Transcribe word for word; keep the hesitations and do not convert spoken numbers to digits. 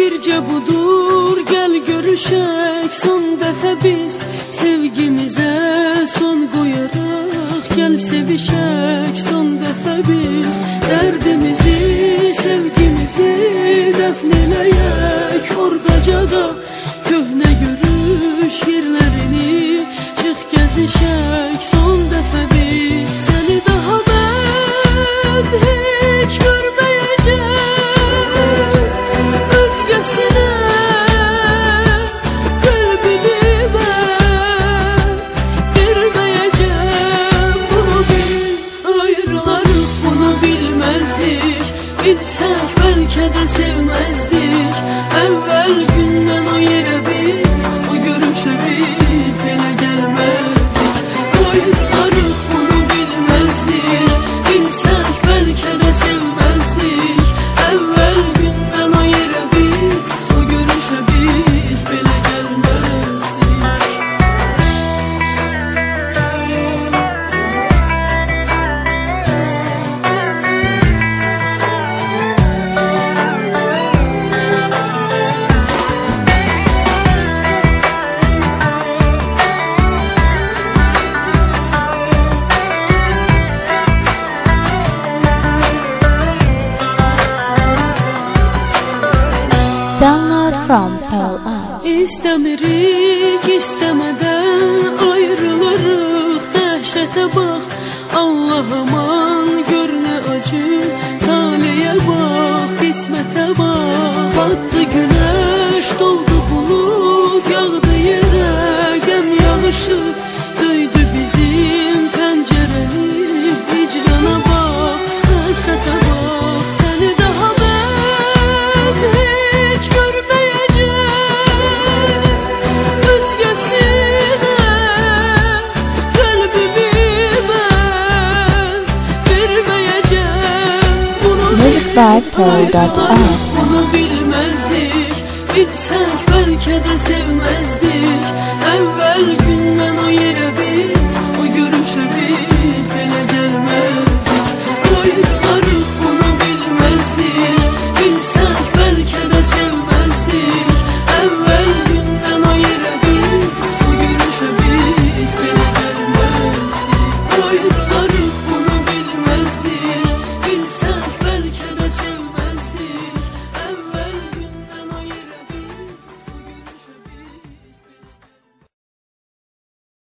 bircə budur, gəl görüşək son dəfə biz. Sevgimizə son qoyaraq, gəl sevişək son dəfə biz. Dərdimizi, sevgimizi dəfn eləyək ordaca da. Köhnə görüş yerlərini çıx gəzişək son dəfə biz. Səni daha mən heç görməyəcəm, özgəsinə qəlbimi mən verməyəcəm. Bunu bil, ayrılarıq, bunu bilməzdik. Bilsək bəlkə də sevməzdik. Əvvəl gündən o yerə biz, o görüşə biz belə gəlməzdik. Ayrılarıq, bunu bilməzdik. Bilsək bəlkə də sevməzdik. Əvvəl gündən o yerə biz, o görüşə biz belə gəlməzdik. Download from Pearl House. İstəmirik, istəmədən ayrılırıq. Dəhşətə bax, Allah aman, gör nə acı. Taleyə bax, qismətə bax. Batdı günəş, doldu bulut, yağdı yerə qəm yağışı. Döydü bizim pəncərəni, hicrana bax, həsrətə bax. Səni daha mən heç görməyəcəm, özgəsinə qəlbimi mən verməyəcəm. Bunu Music by Pearl dot com. Bunu bilməzdik. Bilsək bəlkə də sevməzdik.